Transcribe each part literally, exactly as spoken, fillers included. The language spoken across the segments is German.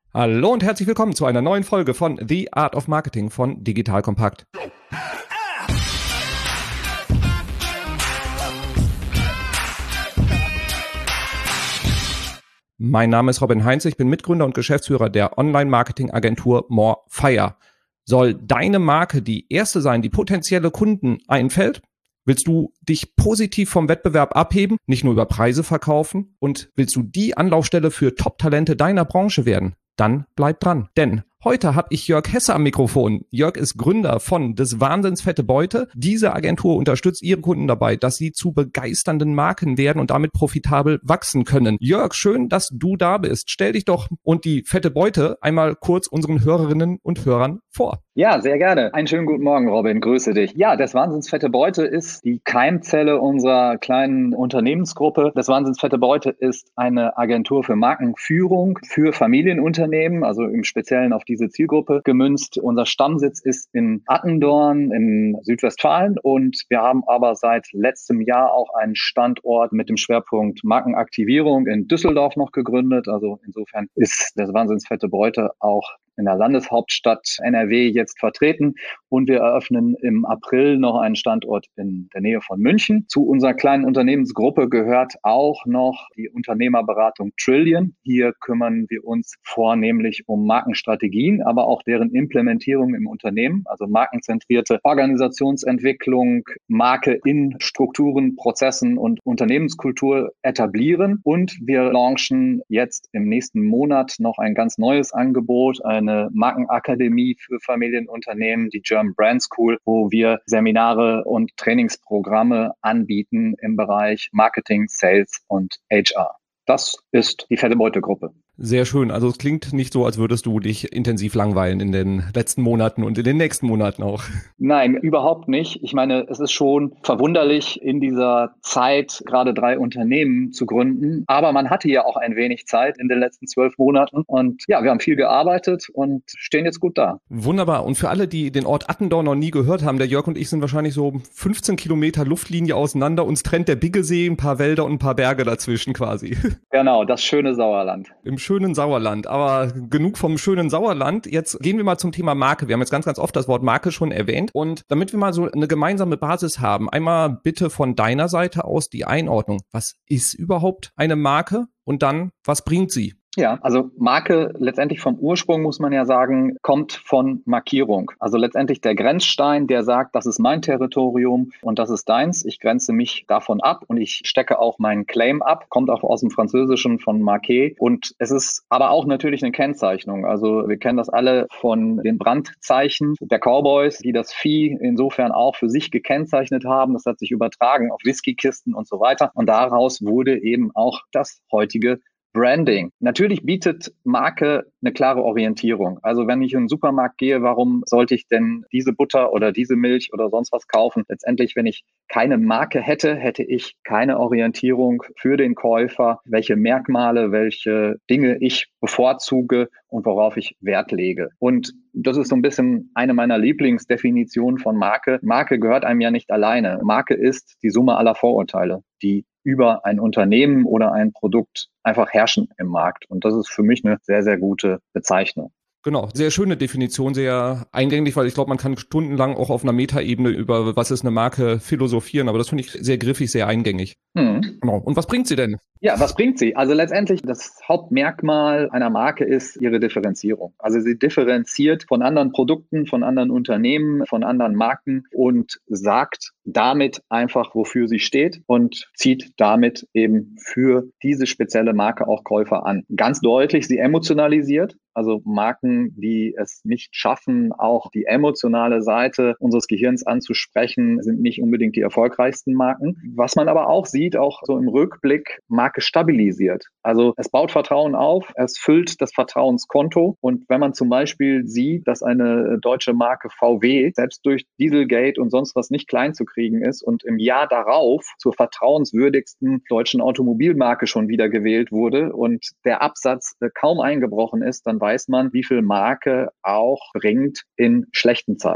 Hallo und herzlich willkommen zu einer neuen Folge von The Art of Marketing von Digital Compact. Mein Name ist Robin Heinz, ich bin Mitgründer und Geschäftsführer der Online-Marketing-Agentur Morefire. Soll deine Marke die erste sein, die potenzielle Kunden einfällt? Willst du dich positiv vom Wettbewerb abheben, nicht nur über Preise verkaufen? Und willst du die Anlaufstelle für Top-Talente deiner Branche werden? Dann bleib dran, denn heute habe ich Jörg Hesse am Mikrofon. Jörg ist Gründer von des Wahnsinns Fette Beute. Diese Agentur unterstützt ihre Kunden dabei, dass sie zu begeisternden Marken werden und damit profitabel wachsen können. Jörg, schön, dass du da bist. Stell dich doch und die Fette Beute einmal kurz unseren Hörerinnen und Hörern vor. Ja, sehr gerne. Einen schönen guten Morgen, Robin. Grüße dich. Ja, des Wahnsinns Fette Beute ist die Keimzelle unserer kleinen Unternehmensgruppe. Des Wahnsinns Fette Beute ist eine Agentur für Markenführung für Familienunternehmen, also im Speziellen auf diese Zielgruppe gemünzt. Unser Stammsitz ist in Attendorn in Südwestfalen und wir haben aber seit letztem Jahr auch einen Standort mit dem Schwerpunkt Markenaktivierung in Düsseldorf noch gegründet. Also insofern ist des Wahnsinns Fette Beute auch in der Landeshauptstadt N R W jetzt vertreten und wir eröffnen im April noch einen Standort in der Nähe von München. Zu unserer kleinen Unternehmensgruppe gehört auch noch die Unternehmerberatung Trillion. Hier kümmern wir uns vornehmlich um Markenstrategien, aber auch deren Implementierung im Unternehmen, also markenzentrierte Organisationsentwicklung, Marke in Strukturen, Prozessen und Unternehmenskultur etablieren. Und wir launchen jetzt im nächsten Monat noch ein ganz neues Angebot, eine eine Markenakademie für Familienunternehmen, die German Brand School, wo wir Seminare und Trainingsprogramme anbieten im Bereich Marketing, Sales und H R. Das ist die Fette Beute Gruppe. Sehr schön. Also es klingt nicht so, als würdest du dich intensiv langweilen in den letzten Monaten und in den nächsten Monaten auch. Nein, überhaupt nicht. Ich meine, es ist schon verwunderlich, in dieser Zeit gerade drei Unternehmen zu gründen. Aber man hatte ja auch ein wenig Zeit in den letzten zwölf Monaten. Und ja, wir haben viel gearbeitet und stehen jetzt gut da. Wunderbar. Und für alle, die den Ort Attendorn noch nie gehört haben, der Jörg und ich sind wahrscheinlich so fünfzehn Kilometer Luftlinie auseinander. Uns trennt der Biggesee, ein paar Wälder und ein paar Berge dazwischen quasi. Genau, das schöne Sauerland. Im schönen Sauerland. Aber genug vom schönen Sauerland. Jetzt gehen wir mal zum Thema Marke. Wir haben jetzt ganz, ganz oft das Wort Marke schon erwähnt. Und damit wir mal so eine gemeinsame Basis haben, einmal bitte von deiner Seite aus die Einordnung. Was ist überhaupt eine Marke? Und dann, was bringt sie? Ja, also Marke letztendlich vom Ursprung, muss man ja sagen, kommt von Markierung. Also letztendlich der Grenzstein, der sagt, das ist mein Territorium und das ist deins. Ich grenze mich davon ab und ich stecke auch meinen Claim ab. Kommt auch aus dem Französischen von Marqué. Und es ist aber auch natürlich eine Kennzeichnung. Also wir kennen das alle von den Brandzeichen der Cowboys, die das Vieh insofern auch für sich gekennzeichnet haben. Das hat sich übertragen auf Whiskykisten und so weiter. Und daraus wurde eben auch das heutige Branding. Natürlich bietet Marke eine klare Orientierung. Also wenn ich in den Supermarkt gehe, warum sollte ich denn diese Butter oder diese Milch oder sonst was kaufen? Letztendlich, wenn ich keine Marke hätte, hätte ich keine Orientierung für den Käufer, welche Merkmale, welche Dinge ich bevorzuge und worauf ich Wert lege. Und das ist so ein bisschen eine meiner Lieblingsdefinitionen von Marke. Marke gehört einem ja nicht alleine. Marke ist die Summe aller Vorurteile, die über ein Unternehmen oder ein Produkt einfach herrschen im Markt. Und das ist für mich eine sehr, sehr gute Bezeichnung. Genau, sehr schöne Definition, sehr eingängig, weil ich glaube, man kann stundenlang auch auf einer Metaebene über was ist eine Marke philosophieren, aber das finde ich sehr griffig, sehr eingängig. Hm. Genau. Und was bringt sie denn? Ja, was bringt sie? Also letztendlich das Hauptmerkmal einer Marke ist ihre Differenzierung. Also sie differenziert von anderen Produkten, von anderen Unternehmen, von anderen Marken und sagt damit einfach, wofür sie steht und zieht damit eben für diese spezielle Marke auch Käufer an. Ganz deutlich, sie emotionalisiert. Also Marken, die es nicht schaffen, auch die emotionale Seite unseres Gehirns anzusprechen, sind nicht unbedingt die erfolgreichsten Marken. Was man aber auch sieht, auch so im Rückblick, Marke stabilisiert. Also es baut Vertrauen auf, es füllt das Vertrauenskonto. Und wenn man zum Beispiel sieht, dass eine deutsche Marke V W selbst durch Dieselgate und sonst was nicht klein zu kriegen ist und im Jahr darauf zur vertrauenswürdigsten deutschen Automobilmarke schon wieder gewählt wurde und der Absatz kaum eingebrochen ist, dann weiß man, wie viel Marke auch bringt in schlechten Zeiten.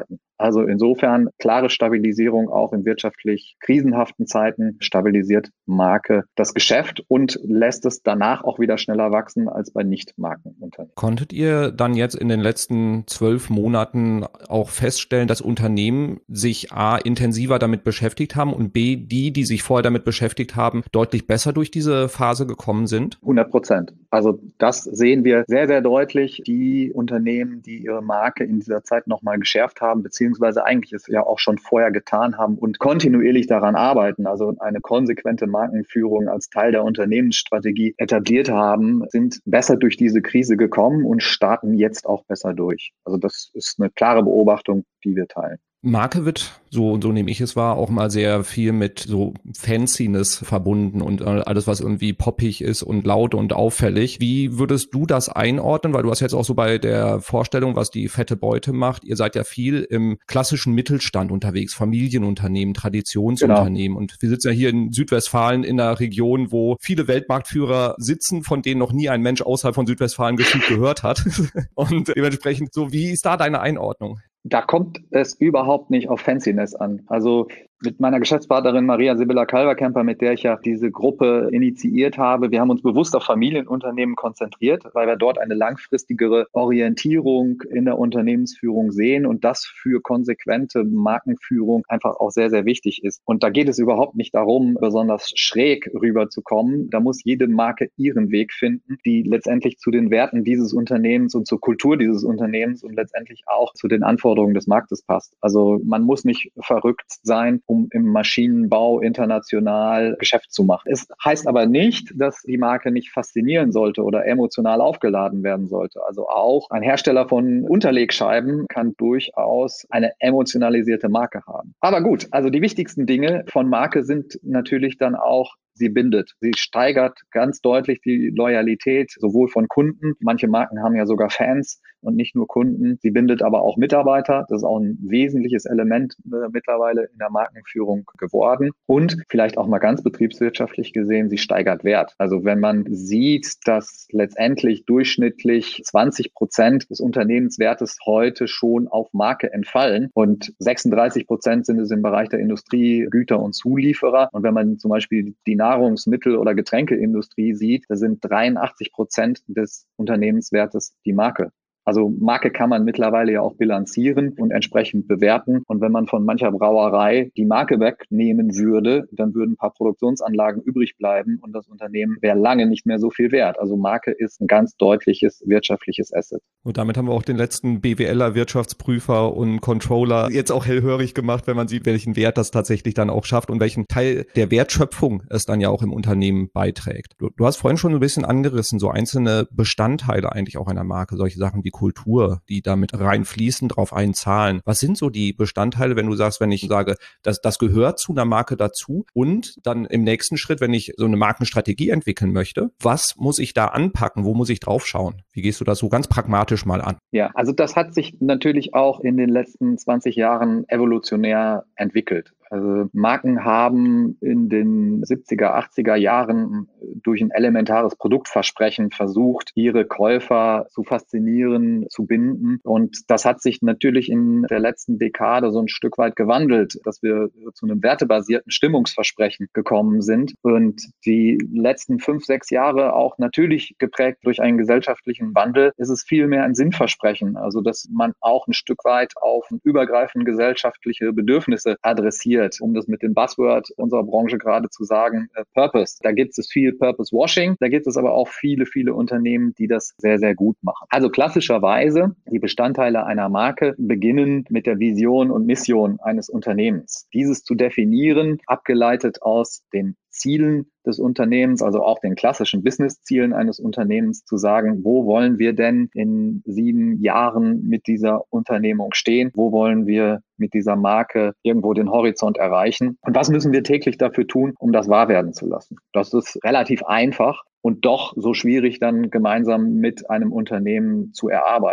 Also insofern klare Stabilisierung auch in wirtschaftlich krisenhaften Zeiten, stabilisiert Marke das Geschäft und lässt es danach auch wieder schneller wachsen als bei Nicht-Markenunternehmen. Konntet ihr dann jetzt in den letzten zwölf Monaten auch feststellen, dass Unternehmen sich A, intensiver damit beschäftigt haben und B, die, die sich vorher damit beschäftigt haben, deutlich besser durch diese Phase gekommen sind? hundert Prozent. Also das sehen wir sehr, sehr deutlich. Die Unternehmen, die ihre Marke in dieser Zeit nochmal geschärft haben, beziehungsweise eigentlich es ja auch schon vorher getan haben und kontinuierlich daran arbeiten, also eine konsequente Markenführung als Teil der Unternehmensstrategie etabliert haben, sind besser durch diese Krise gekommen und starten jetzt auch besser durch. Also das ist eine klare Beobachtung, die wir teilen. Marke wird, so, so nehme ich es wahr, auch mal sehr viel mit so Fanciness verbunden und alles, was irgendwie poppig ist und laut und auffällig. Wie würdest du das einordnen? Weil du hast jetzt auch so bei der Vorstellung, was die fette Beute macht. Ihr seid ja viel im klassischen Mittelstand unterwegs, Familienunternehmen, Traditionsunternehmen. Genau. Und wir sitzen ja hier in Südwestfalen in einer Region, wo viele Weltmarktführer sitzen, von denen noch nie ein Mensch außerhalb von Südwestfalen gefühlt gehört hat. Und dementsprechend, so, wie ist da deine Einordnung? Da kommt es überhaupt nicht auf Fanciness an. Also mit meiner Geschäftspartnerin Maria Sibylla Kalverkemper, mit der ich ja diese Gruppe initiiert habe, wir haben uns bewusst auf Familienunternehmen konzentriert, weil wir dort eine langfristigere Orientierung in der Unternehmensführung sehen und das für konsequente Markenführung einfach auch sehr, sehr wichtig ist. Und da geht es überhaupt nicht darum, besonders schräg rüberzukommen. Da muss jede Marke ihren Weg finden, die letztendlich zu den Werten dieses Unternehmens und zur Kultur dieses Unternehmens und letztendlich auch zu den Anforderungen des Marktes passt. Also man muss nicht verrückt sein, um im Maschinenbau international Geschäft zu machen. Es heißt aber nicht, dass die Marke nicht faszinieren sollte oder emotional aufgeladen werden sollte. Also auch ein Hersteller von Unterlegscheiben kann durchaus eine emotionalisierte Marke haben. Aber gut, also die wichtigsten Dinge von Marke sind natürlich dann auch, sie bindet. Sie steigert ganz deutlich die Loyalität sowohl von Kunden. Manche Marken haben ja sogar Fans und nicht nur Kunden. Sie bindet aber auch Mitarbeiter. Das ist auch ein wesentliches Element äh, mittlerweile in der Markenführung geworden. Und vielleicht auch mal ganz betriebswirtschaftlich gesehen, sie steigert Wert. Also wenn man sieht, dass letztendlich durchschnittlich zwanzig Prozent des Unternehmenswertes heute schon auf Marke entfallen und sechsunddreißig Prozent sind es im Bereich der Industrie, Güter und Zulieferer. Und wenn man zum Beispiel die Nahrungsmittel- oder Getränkeindustrie sieht, da sind dreiundachtzig Prozent des Unternehmenswertes die Marke. Also Marke kann man mittlerweile ja auch bilanzieren und entsprechend bewerten. Und wenn man von mancher Brauerei die Marke wegnehmen würde, dann würden ein paar Produktionsanlagen übrig bleiben und das Unternehmen wäre lange nicht mehr so viel wert. Also Marke ist ein ganz deutliches wirtschaftliches Asset. Und damit haben wir auch den letzten BWLer, Wirtschaftsprüfer und Controller jetzt auch hellhörig gemacht, wenn man sieht, welchen Wert das tatsächlich dann auch schafft und welchen Teil der Wertschöpfung es dann ja auch im Unternehmen beiträgt. Du, du hast vorhin schon ein bisschen angerissen, so einzelne Bestandteile eigentlich auch einer Marke, solche Sachen wie Kultur, die damit reinfließen, drauf einzahlen. Was sind so die Bestandteile, wenn du sagst, wenn ich sage, das, das gehört zu einer Marke dazu und dann im nächsten Schritt, wenn ich so eine Markenstrategie entwickeln möchte, was muss ich da anpacken? Wo muss ich drauf schauen? Wie gehst du das so ganz pragmatisch mal an? Ja, also das hat sich natürlich auch in den letzten zwanzig Jahren evolutionär entwickelt. Also Marken haben in den siebziger, achtziger Jahren durch ein elementares Produktversprechen versucht, ihre Käufer zu faszinieren, zu binden. Und das hat sich natürlich in der letzten Dekade so ein Stück weit gewandelt, dass wir zu einem wertebasierten Stimmungsversprechen gekommen sind. Und die letzten fünf, sechs Jahre auch natürlich geprägt durch einen gesellschaftlichen Wandel, ist es vielmehr ein Sinnversprechen. Also dass man auch ein Stück weit auf übergreifende gesellschaftliche Bedürfnisse adressiert. Um das mit dem Buzzword unserer Branche gerade zu sagen, äh, Purpose. Da gibt es viel Purpose Washing, da gibt es aber auch viele, viele Unternehmen, die das sehr, sehr gut machen. Also klassischerweise, die Bestandteile einer Marke beginnen mit der Vision und Mission eines Unternehmens. Dieses zu definieren, abgeleitet aus den Zielen des Unternehmens, also auch den klassischen Business-Zielen eines Unternehmens, zu sagen, wo wollen wir denn in sieben Jahren mit dieser Unternehmung stehen? Wo wollen wir mit dieser Marke irgendwo den Horizont erreichen? Und was müssen wir täglich dafür tun, um das wahr werden zu lassen? Das ist relativ einfach und doch so schwierig dann gemeinsam mit einem Unternehmen zu erarbeiten.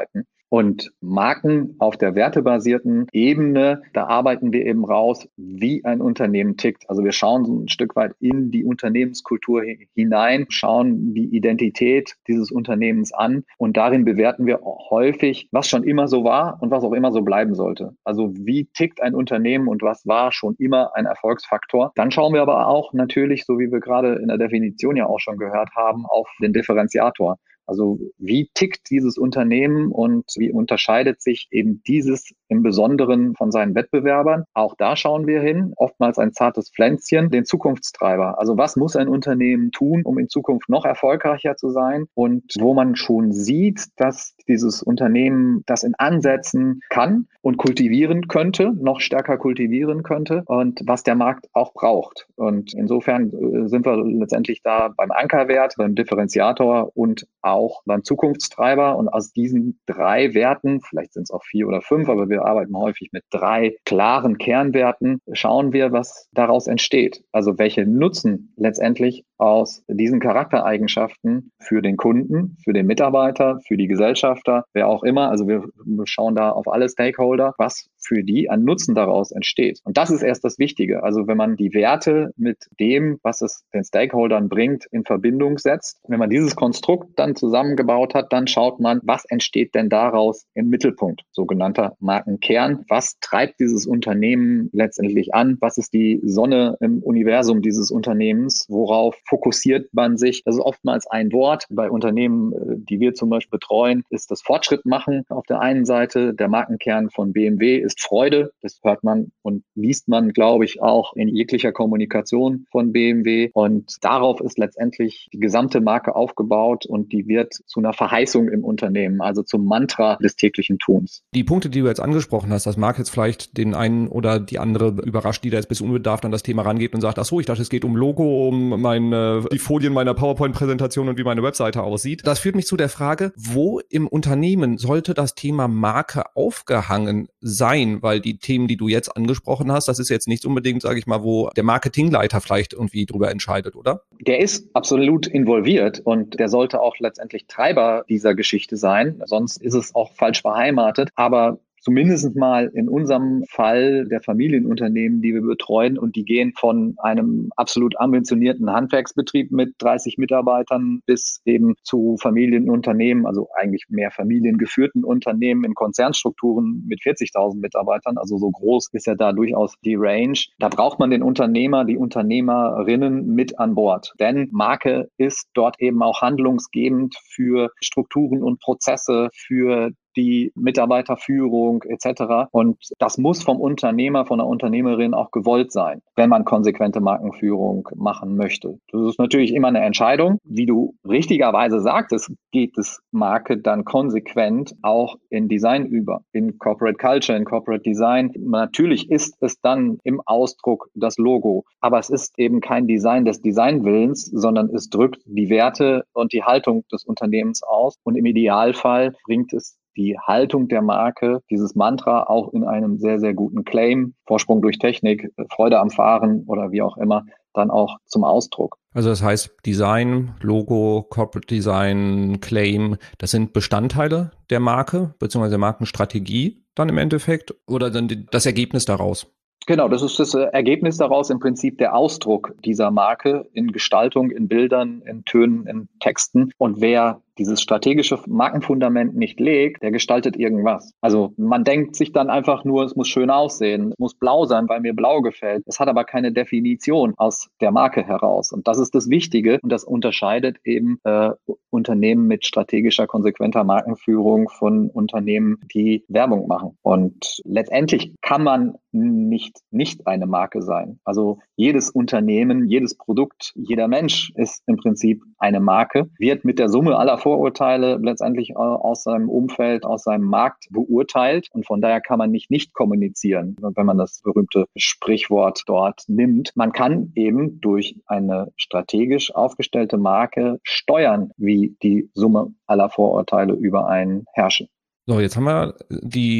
Und Marken auf der wertebasierten Ebene, da arbeiten wir eben raus, wie ein Unternehmen tickt. Also wir schauen so ein Stück weit in die Unternehmenskultur hinein, schauen die Identität dieses Unternehmens an und darin bewerten wir häufig, was schon immer so war und was auch immer so bleiben sollte. Also wie tickt ein Unternehmen und was war schon immer ein Erfolgsfaktor. Dann schauen wir aber auch natürlich, so wie wir gerade in der Definition ja auch schon gehört haben, auf den Differenziator. Also wie tickt dieses Unternehmen und wie unterscheidet sich eben dieses im Besonderen von seinen Wettbewerbern? Auch da schauen wir hin, oftmals ein zartes Pflänzchen, den Zukunftstreiber. Also was muss ein Unternehmen tun, um in Zukunft noch erfolgreicher zu sein? Und wo man schon sieht, dass dieses Unternehmen das in Ansätzen kann und kultivieren könnte, noch stärker kultivieren könnte und was der Markt auch braucht. Und insofern sind wir letztendlich da beim Ankerwert, beim Differenziator und auch auch beim Zukunftstreiber. Und aus diesen drei Werten, vielleicht sind es auch vier oder fünf, aber wir arbeiten häufig mit drei klaren Kernwerten, schauen wir, was daraus entsteht. Also welche Nutzen letztendlich aus diesen Charaktereigenschaften für den Kunden, für den Mitarbeiter, für die Gesellschafter, wer auch immer. Also wir schauen da auf alle Stakeholder, was für die an Nutzen daraus entsteht. Und das ist erst das Wichtige. Also wenn man die Werte mit dem, was es den Stakeholdern bringt, in Verbindung setzt, wenn man dieses Konstrukt dann zusammengebaut hat, dann schaut man, was entsteht denn daraus im Mittelpunkt, sogenannter Markenkern. Was treibt dieses Unternehmen letztendlich an? Was ist die Sonne im Universum dieses Unternehmens? Worauf fokussiert man sich? Das ist oftmals ein Wort. Bei Unternehmen, die wir zum Beispiel betreuen, ist das Fortschritt machen auf der einen Seite. Der Markenkern von B M W ist Freude. Das hört man und liest man, glaube ich, auch in jeglicher Kommunikation von B M W. Und darauf ist letztendlich die gesamte Marke aufgebaut und die wird zu einer Verheißung im Unternehmen, also zum Mantra des täglichen Tuns. Die Punkte, die du jetzt angesprochen hast, das mag jetzt vielleicht den einen oder die andere überraschen, die da jetzt ein bisschen unbedarft an das Thema rangeht und sagt, ach so, ich dachte, es geht um Logo, um meine, die Folien meiner PowerPoint-Präsentation und wie meine Webseite aussieht. Das führt mich zu der Frage, wo im Unternehmen sollte das Thema Marke aufgehangen sein? Weil die Themen, die du jetzt angesprochen hast, das ist jetzt nicht unbedingt, sage ich mal, wo der Marketingleiter vielleicht irgendwie drüber entscheidet, oder? Der ist absolut involviert und der sollte auch letztendlich Treiber dieser Geschichte sein. Sonst ist es auch falsch beheimatet. Aber zumindest mal in unserem Fall der Familienunternehmen, die wir betreuen, und die gehen von einem absolut ambitionierten Handwerksbetrieb mit dreißig Mitarbeitern bis eben zu Familienunternehmen, also eigentlich mehr familiengeführten Unternehmen in Konzernstrukturen mit vierzigtausend Mitarbeitern. Also so groß ist ja da durchaus die Range. Da braucht man den Unternehmer, die Unternehmerinnen mit an Bord. Denn Marke ist dort eben auch handlungsgebend für Strukturen und Prozesse, für die Mitarbeiterführung et cetera. Und das muss vom Unternehmer, von der Unternehmerin auch gewollt sein, wenn man konsequente Markenführung machen möchte. Das ist natürlich immer eine Entscheidung. Wie du richtigerweise sagtest, geht es Marke dann konsequent auch in Design über, in Corporate Culture, in Corporate Design. Natürlich ist es dann im Ausdruck das Logo, aber es ist eben kein Design des Designwillens, sondern es drückt die Werte und die Haltung des Unternehmens aus und im Idealfall bringt es die Haltung der Marke, dieses Mantra auch in einem sehr, sehr guten Claim, Vorsprung durch Technik, Freude am Fahren oder wie auch immer, dann auch zum Ausdruck. Also das heißt, Design, Logo, Corporate Design, Claim, das sind Bestandteile der Marke bzw. der Markenstrategie dann im Endeffekt oder dann das Ergebnis daraus? Genau, das ist das Ergebnis daraus, im Prinzip der Ausdruck dieser Marke in Gestaltung, in Bildern, in Tönen, in Texten. Und wer dieses strategische Markenfundament nicht legt, der gestaltet irgendwas. Also man denkt sich dann einfach nur, es muss schön aussehen, es muss blau sein, weil mir blau gefällt. Es hat aber keine Definition aus der Marke heraus. Und das ist das Wichtige und das unterscheidet eben äh, Unternehmen mit strategischer, konsequenter Markenführung von Unternehmen, die Werbung machen. Und letztendlich kann man nicht nicht eine Marke sein. Also jedes Unternehmen, jedes Produkt, jeder Mensch ist im Prinzip eine Marke, wird mit der Summe aller Vorurteile letztendlich aus seinem Umfeld, aus seinem Markt beurteilt und von daher kann man nicht nicht kommunizieren, wenn man das berühmte Sprichwort dort nimmt. Man kann eben durch eine strategisch aufgestellte Marke steuern, wie die Summe aller Vorurteile über einen herrschen. So, jetzt haben wir die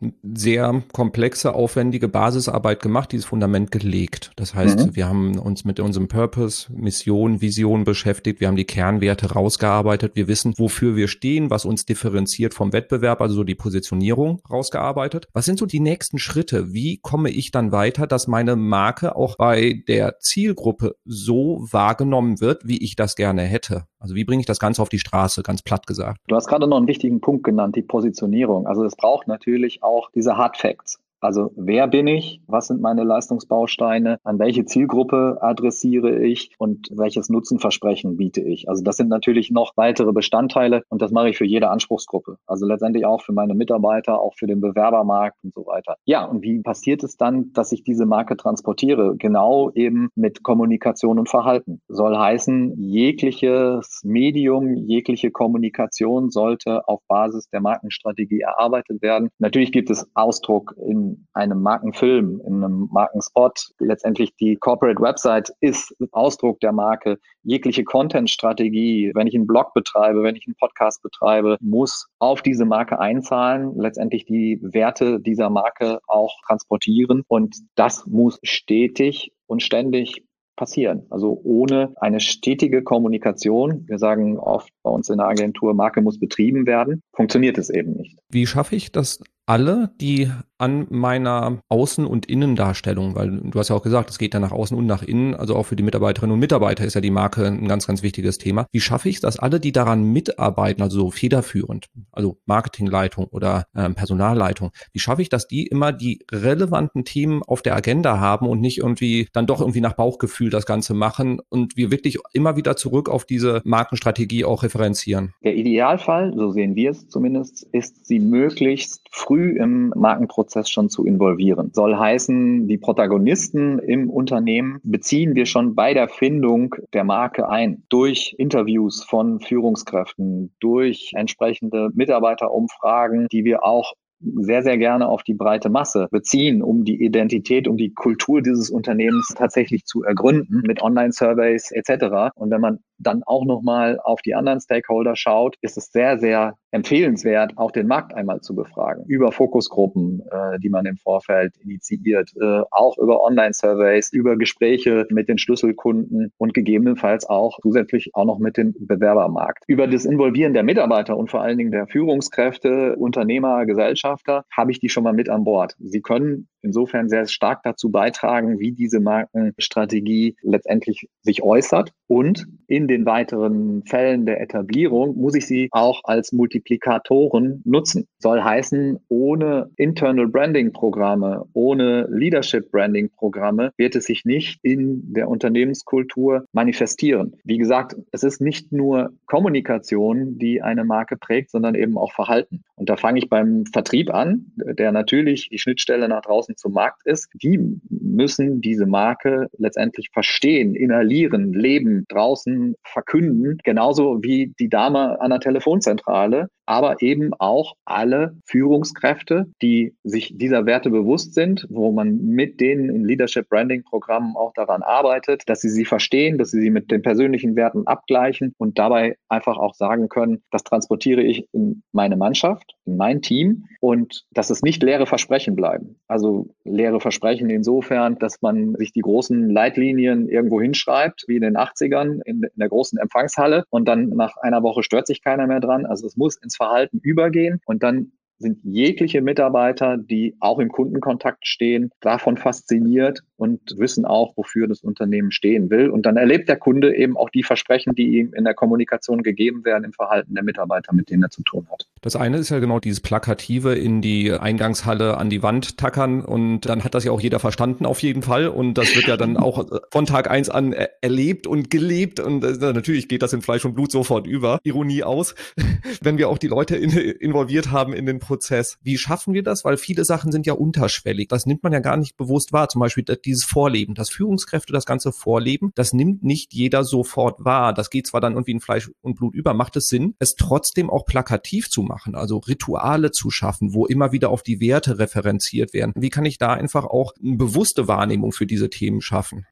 sehr komplexe, aufwendige Basisarbeit gemacht, dieses Fundament gelegt. Das heißt, mhm. wir haben uns mit unserem Purpose, Mission, Vision beschäftigt, wir haben die Kernwerte rausgearbeitet, wir wissen, wofür wir stehen, was uns differenziert vom Wettbewerb, also so die Positionierung rausgearbeitet. Was sind so die nächsten Schritte? Wie komme ich dann weiter, dass meine Marke auch bei der Zielgruppe so wahrgenommen wird, wie ich das gerne hätte? Also wie bringe ich das Ganze auf die Straße, ganz platt gesagt? Du hast gerade noch einen wichtigen Punkt genannt, die Positionierung. Also es braucht natürlich auch diese Hard Facts. Also wer bin ich? Was sind meine Leistungsbausteine? An welche Zielgruppe adressiere ich? Und welches Nutzenversprechen biete ich? Also das sind natürlich noch weitere Bestandteile und das mache ich für jede Anspruchsgruppe. Also letztendlich auch für meine Mitarbeiter, auch für den Bewerbermarkt und so weiter. Ja, und wie passiert es dann, dass ich diese Marke transportiere? Genau eben mit Kommunikation und Verhalten. Soll heißen, jegliches Medium, jegliche Kommunikation sollte auf Basis der Markenstrategie erarbeitet werden. Natürlich gibt es Ausdruck in einem Markenfilm, in einem Markenspot. Letztendlich die Corporate Website ist Ausdruck der Marke. Jegliche Content-Strategie, wenn ich einen Blog betreibe, wenn ich einen Podcast betreibe, muss auf diese Marke einzahlen, letztendlich die Werte dieser Marke auch transportieren. Und das muss stetig und ständig passieren. Also ohne eine stetige Kommunikation, wir sagen oft bei uns in der Agentur, Marke muss betrieben werden, funktioniert es eben nicht. Wie schaffe ich das alle, die an meiner Außen- und Innendarstellung, weil du hast ja auch gesagt, es geht ja nach außen und nach innen, also auch für die Mitarbeiterinnen und Mitarbeiter ist ja die Marke ein ganz, ganz wichtiges Thema. Wie schaffe ich es, dass alle, die daran mitarbeiten, also so federführend, also Marketingleitung oder äh, Personalleitung, wie schaffe ich, dass die immer die relevanten Themen auf der Agenda haben und nicht irgendwie dann doch irgendwie nach Bauchgefühl das Ganze machen und wir wirklich immer wieder zurück auf diese Markenstrategie auch referenzieren? Der Idealfall, so sehen wir es zumindest, ist, sie möglichst früh im Markenprozess schon zu involvieren. Soll heißen, die Protagonisten im Unternehmen beziehen wir schon bei der Findung der Marke ein. Durch Interviews von Führungskräften, durch entsprechende Mitarbeiterumfragen, die wir auch sehr, sehr gerne auf die breite Masse beziehen, um die Identität, um die Kultur dieses Unternehmens tatsächlich zu ergründen mit Online-Surveys et cetera. Und wenn man dann auch nochmal auf die anderen Stakeholder schaut, ist es sehr, sehr empfehlenswert, auch den Markt einmal zu befragen. Über Fokusgruppen, äh, die man im Vorfeld initiiert, äh, auch über Online-Surveys, über Gespräche mit den Schlüsselkunden und gegebenenfalls auch zusätzlich auch noch mit dem Bewerbermarkt. Über das Involvieren der Mitarbeiter und vor allen Dingen der Führungskräfte, Unternehmer, Gesellschafter, habe ich die schon mal mit an Bord. Sie können insofern sehr stark dazu beitragen, wie diese Markenstrategie letztendlich sich äußert. Und in den weiteren Fällen der Etablierung muss ich sie auch als Multiplikatoren nutzen. Soll heißen, ohne Internal Branding Programme, ohne Leadership Branding Programme wird es sich nicht in der Unternehmenskultur manifestieren. Wie gesagt, es ist nicht nur Kommunikation, die eine Marke prägt, sondern eben auch Verhalten. Und da fange ich beim Vertrieb an, der natürlich die Schnittstelle nach draußen zum Markt ist. Die müssen diese Marke letztendlich verstehen, inhalieren, leben, draußen verkünden, genauso wie die Dame an der Telefonzentrale, aber eben auch alle Führungskräfte, die sich dieser Werte bewusst sind, wo man mit denen in Leadership Branding Programmen auch daran arbeitet, dass sie sie verstehen, dass sie sie mit den persönlichen Werten abgleichen und dabei einfach auch sagen können, das transportiere ich in meine Mannschaft, in mein Team und dass es nicht leere Versprechen bleiben. Also leere Versprechen insofern, dass man sich die großen Leitlinien irgendwo hinschreibt, wie in den achtzigern in, in der großen Empfangshalle und dann nach einer Woche stört sich keiner mehr dran. Also es muss ins Verhalten übergehen und dann sind jegliche Mitarbeiter, die auch im Kundenkontakt stehen, davon fasziniert und wissen auch, wofür das Unternehmen stehen will. Und dann erlebt der Kunde eben auch die Versprechen, die ihm in der Kommunikation gegeben werden, im Verhalten der Mitarbeiter, mit denen er zu tun hat. Das eine ist ja genau dieses Plakative in die Eingangshalle an die Wand tackern und dann hat das ja auch jeder verstanden auf jeden Fall und das wird ja dann auch von Tag eins an erlebt und gelebt und natürlich geht das in Fleisch und Blut sofort über. Ironie aus, wenn wir auch die Leute in, involviert haben in den Prozess. Wie schaffen wir das? Weil viele Sachen sind ja unterschwellig. Das nimmt man ja gar nicht bewusst wahr. Zum Beispiel dieses Vorleben, das Führungskräfte das ganze Vorleben, das nimmt nicht jeder sofort wahr. Das geht zwar dann irgendwie in Fleisch und Blut über. Macht es Sinn, es trotzdem auch plakativ zu machen, also Rituale zu schaffen, wo immer wieder auf die Werte referenziert werden? Wie kann ich da einfach auch eine bewusste Wahrnehmung für diese Themen schaffen?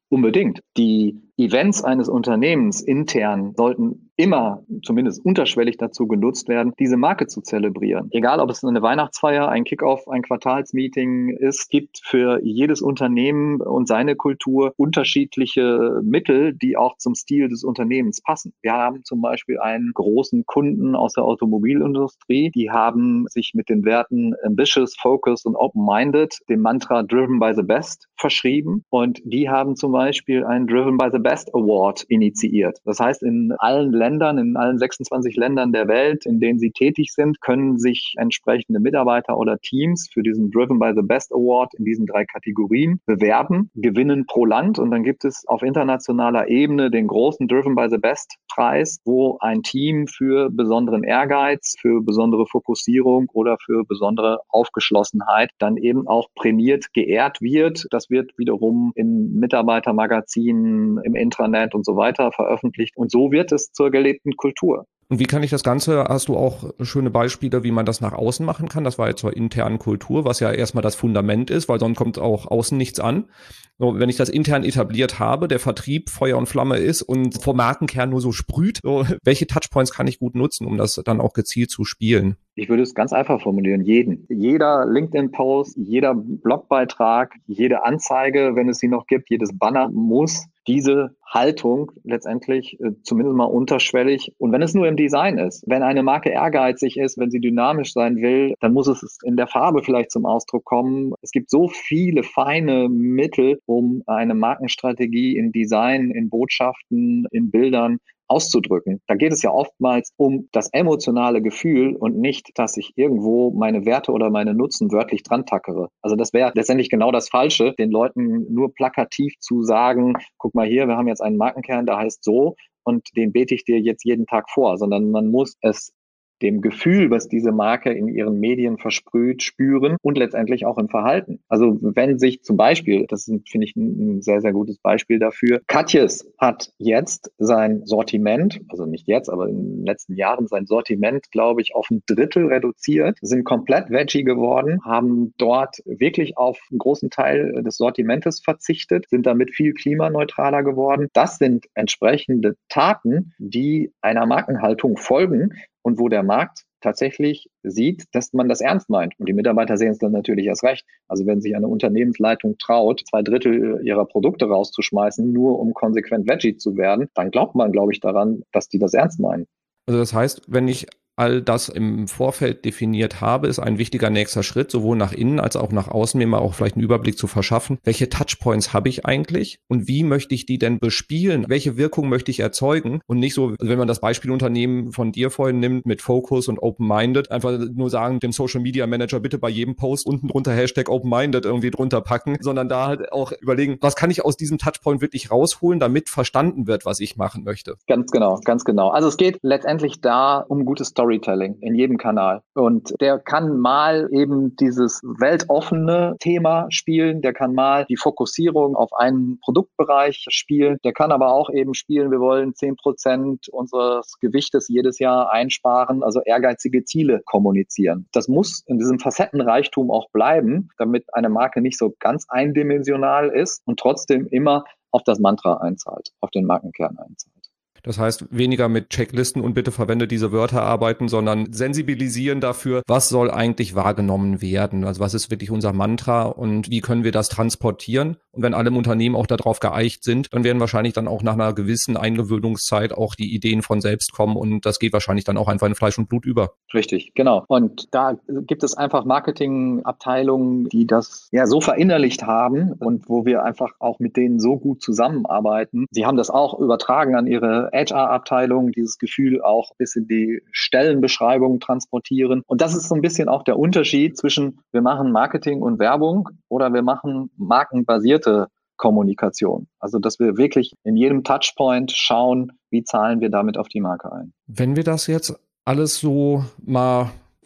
Unbedingt. Die Events eines Unternehmens intern sollten immer, zumindest unterschwellig dazu genutzt werden, diese Marke zu zelebrieren. Egal, ob es eine Weihnachtsfeier, ein Kickoff, ein Quartalsmeeting ist, gibt für jedes Unternehmen und seine Kultur unterschiedliche Mittel, die auch zum Stil des Unternehmens passen. Wir haben zum Beispiel einen großen Kunden aus der Automobilindustrie, die haben sich mit den Werten Ambitious, Focused und Open-Minded dem Mantra Driven by the Best verschrieben, und die haben zum Beispiel einen Driven by the Best Award initiiert. Das heißt, in allen Ländern, in allen sechsundzwanzig Ländern der Welt, in denen sie tätig sind, können sich entsprechende Mitarbeiter oder Teams für diesen Driven by the Best Award in diesen drei Kategorien bewerben, gewinnen pro Land, und dann gibt es auf internationaler Ebene den großen Driven by the Best Preis, wo ein Team für besonderen Ehrgeiz, für besondere Fokussierung oder für besondere Aufgeschlossenheit dann eben auch prämiert, geehrt wird. Das wird wiederum in Mitarbeitermagazinen, im Intranet und so weiter veröffentlicht. Und so wird es zur gelebten Kultur. Und wie kann ich das Ganze, hast du auch schöne Beispiele, wie man das nach außen machen kann? Das war jetzt zur internen Kultur, was ja erstmal das Fundament ist, weil sonst kommt auch außen nichts an. So, wenn ich das intern etabliert habe, der Vertrieb Feuer und Flamme ist und vom Markenkern nur so sprüht, so, welche Touchpoints kann ich gut nutzen, um das dann auch gezielt zu spielen? Ich würde es ganz einfach formulieren, jeden. Jeder LinkedIn-Post, jeder Blogbeitrag, jede Anzeige, wenn es sie noch gibt, jedes Banner muss diese Haltung letztendlich äh, zumindest mal unterschwellig, und wenn es nur im Design ist, wenn eine Marke ehrgeizig ist, wenn sie dynamisch sein will, dann muss es in der Farbe vielleicht zum Ausdruck kommen. Es gibt so viele feine Mittel, um eine Markenstrategie in Design, in Botschaften, in Bildern auszudrücken. Da geht es ja oftmals um das emotionale Gefühl und nicht, dass ich irgendwo meine Werte oder meine Nutzen wörtlich dran tackere. Also das wäre letztendlich genau das Falsche, den Leuten nur plakativ zu sagen, guck mal hier, wir haben jetzt einen Markenkern, der heißt so, und den bete ich dir jetzt jeden Tag vor, sondern man muss es dem Gefühl, was diese Marke in ihren Medien versprüht, spüren und letztendlich auch im Verhalten. Also wenn sich zum Beispiel, das finde ich ein sehr, sehr gutes Beispiel dafür, Katjes hat jetzt sein Sortiment, also nicht jetzt, aber in den letzten Jahren sein Sortiment, glaube ich, auf ein Drittel reduziert, sind komplett Veggie geworden, haben dort wirklich auf einen großen Teil des Sortimentes verzichtet, sind damit viel klimaneutraler geworden. Das sind entsprechende Taten, die einer Markenhaltung folgen, und wo der Markt tatsächlich sieht, dass man das ernst meint. Und die Mitarbeiter sehen es dann natürlich erst recht. Also wenn sich eine Unternehmensleitung traut, zwei Drittel ihrer Produkte rauszuschmeißen, nur um konsequent Veggie zu werden, dann glaubt man, glaube ich, daran, dass die das ernst meinen. Also das heißt, wenn ich all das im Vorfeld definiert habe, ist ein wichtiger nächster Schritt, sowohl nach innen als auch nach außen, mir mal auch vielleicht einen Überblick zu verschaffen. Welche Touchpoints habe ich eigentlich und wie möchte ich die denn bespielen? Welche Wirkung möchte ich erzeugen? Und nicht so, wenn man das Beispielunternehmen von dir vorhin nimmt mit Focus und Open-Minded, einfach nur sagen, dem Social Media Manager bitte bei jedem Post unten drunter Hashtag Open-Minded irgendwie drunter packen, sondern da halt auch überlegen, was kann ich aus diesem Touchpoint wirklich rausholen, damit verstanden wird, was ich machen möchte. Ganz genau, ganz genau. Also es geht letztendlich da um gutes Story Storytelling in jedem Kanal. Und der kann mal eben dieses weltoffene Thema spielen, der kann mal die Fokussierung auf einen Produktbereich spielen, der kann aber auch eben spielen, wir wollen zehn Prozent unseres Gewichtes jedes Jahr einsparen, also ehrgeizige Ziele kommunizieren. Das muss in diesem Facettenreichtum auch bleiben, damit eine Marke nicht so ganz eindimensional ist und trotzdem immer auf das Mantra einzahlt, auf den Markenkern einzahlt. Das heißt, weniger mit Checklisten und bitte verwende diese Wörter arbeiten, sondern sensibilisieren dafür, was soll eigentlich wahrgenommen werden? Also was ist wirklich unser Mantra und wie können wir das transportieren? Und wenn alle im Unternehmen auch darauf geeicht sind, dann werden wahrscheinlich dann auch nach einer gewissen Eingewöhnungszeit auch die Ideen von selbst kommen und das geht wahrscheinlich dann auch einfach in Fleisch und Blut über. Richtig, genau. Und da gibt es einfach Marketingabteilungen, die das ja so verinnerlicht haben und wo wir einfach auch mit denen so gut zusammenarbeiten. Sie haben das auch übertragen an ihre H R-Abteilung, dieses Gefühl auch bis in die Stellenbeschreibung transportieren. Und das ist so ein bisschen auch der Unterschied zwischen wir machen Marketing und Werbung oder wir machen markenbasierte Kommunikation. Also dass wir wirklich in jedem Touchpoint schauen, wie zahlen wir damit auf die Marke ein. Wenn wir das jetzt alles so mal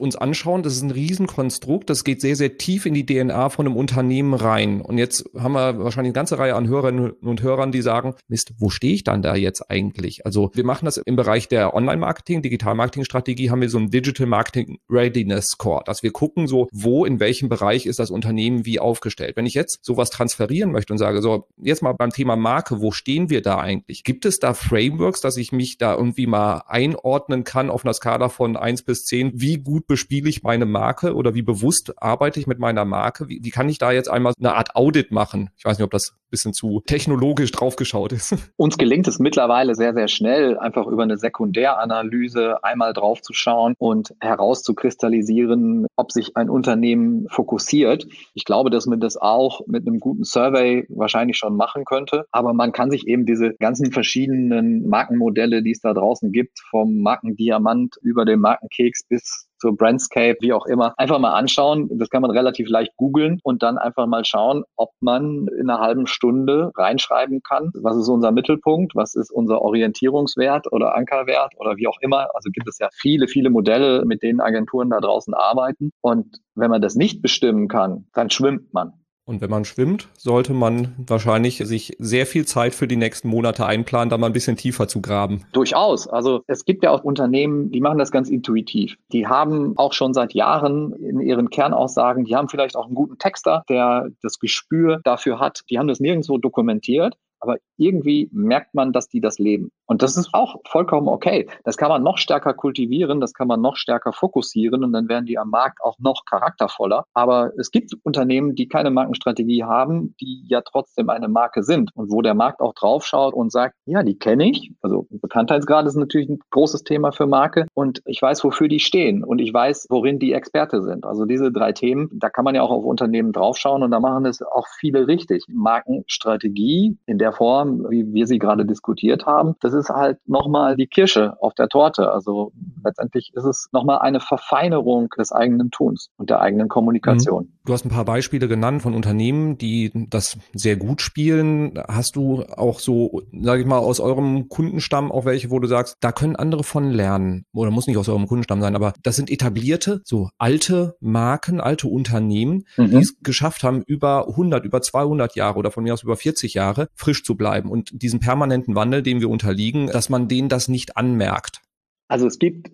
uns anschauen, das ist ein Riesenkonstrukt, das geht sehr, sehr tief in die D N A von einem Unternehmen rein. Und jetzt haben wir wahrscheinlich eine ganze Reihe an Hörerinnen und Hörern, die sagen, Mist, wo stehe ich dann da jetzt eigentlich? Also wir machen das im Bereich der Online-Marketing, Digital-Marketing-Strategie, haben wir so einen Digital Marketing Readiness Score, dass wir gucken so, wo, in welchem Bereich ist das Unternehmen wie aufgestellt. Wenn ich jetzt sowas transferieren möchte und sage, so, jetzt mal beim Thema Marke, wo stehen wir da eigentlich? Gibt es da Frameworks, dass ich mich da irgendwie mal einordnen kann auf einer Skala von eins bis zehn? Wie gut bespiele ich meine Marke oder wie bewusst arbeite ich mit meiner Marke? Wie, wie kann ich da jetzt einmal eine Art Audit machen? Ich weiß nicht, ob das ein bisschen zu technologisch draufgeschaut ist. Uns gelingt es mittlerweile sehr, sehr schnell, einfach über eine Sekundäranalyse einmal draufzuschauen und herauszukristallisieren, ob sich ein Unternehmen fokussiert. Ich glaube, dass man das auch mit einem guten Survey wahrscheinlich schon machen könnte. Aber man kann sich eben diese ganzen verschiedenen Markenmodelle, die es da draußen gibt, vom Markendiamant über den Markenkeks bis zur Brandscape, wie auch immer, einfach mal anschauen. Das kann man relativ leicht googeln und dann einfach mal schauen, ob man in einer halben Stunde reinschreiben kann, was ist unser Mittelpunkt, was ist unser Orientierungswert oder Ankerwert oder wie auch immer. Also gibt es ja viele, viele Modelle, mit denen Agenturen da draußen arbeiten. Und wenn man das nicht bestimmen kann, dann schwimmt man. Und wenn man schwimmt, sollte man wahrscheinlich sich sehr viel Zeit für die nächsten Monate einplanen, da mal ein bisschen tiefer zu graben. Durchaus. Also es gibt ja auch Unternehmen, die machen das ganz intuitiv. Die haben auch schon seit Jahren in ihren Kernaussagen, die haben vielleicht auch einen guten Texter, der das Gespür dafür hat. Die haben das nirgendwo dokumentiert. Aber irgendwie merkt man, dass die das leben. Und das ist auch vollkommen okay. Das kann man noch stärker kultivieren, das kann man noch stärker fokussieren und dann werden die am Markt auch noch charaktervoller. Aber es gibt Unternehmen, die keine Markenstrategie haben, die ja trotzdem eine Marke sind und wo der Markt auch draufschaut und sagt, ja, die kenne ich. Also Bekanntheitsgrad ist natürlich ein großes Thema für Marke und ich weiß, wofür die stehen und ich weiß, worin die Experte sind. Also diese drei Themen, da kann man ja auch auf Unternehmen draufschauen und da machen es auch viele richtig. Markenstrategie in der Form, wie wir sie gerade diskutiert haben, das ist halt nochmal die Kirsche auf der Torte. Also letztendlich ist es nochmal eine Verfeinerung des eigenen Tuns und der eigenen Kommunikation. Du hast ein paar Beispiele genannt von Unternehmen, die das sehr gut spielen. Hast du auch so, sage ich mal, aus eurem Kundenstamm auch welche, wo du sagst, da können andere von lernen? Oder muss nicht aus eurem Kundenstamm sein, aber das sind etablierte, so alte Marken, alte Unternehmen, mhm. die es geschafft haben, über hundert, über zweihundert Jahre oder von mir aus über vierzig Jahre frisch zu bleiben und diesen permanenten Wandel, dem wir unterliegen, dass man denen das nicht anmerkt. Also es gibt